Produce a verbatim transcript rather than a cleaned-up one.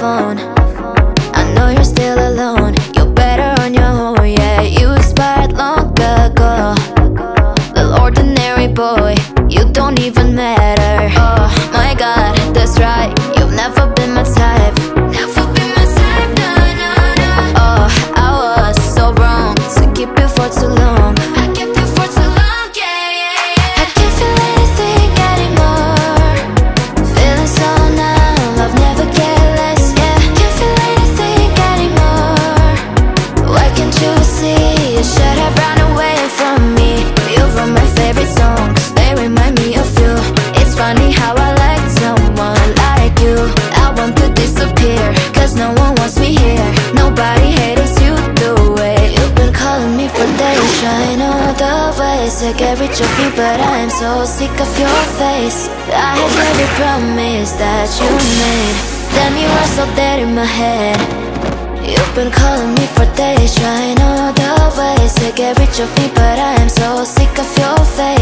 phone. I know you're still alone, you're better on your own. Yeah, you expired long ago. Little ordinary boy, you don't even matter. Oh my god, that's right, you've never been my type. Never been my type, no, no, no. Oh, I was so wrong to keep you for too long. I kept you for too long, yeah, yeah, yeah. I can't feel anything anymore. Feeling so numb, love never get less, yeah. Can't feel anything anymore. Why can't you see? You should have run away from me. You wrote my favorite songs, they remind me of you. It's funny how I like someone like you. I want to disappear, cause no one wants me here. Nobody hates you the way you've been calling me for days, trying all the ways to get rid of me, but I'm so sick of your face. I had every promise that you made, then you are so dead in my head. You've been calling me for days, trying all the ways to get rid of me, but I'm so sick of your face.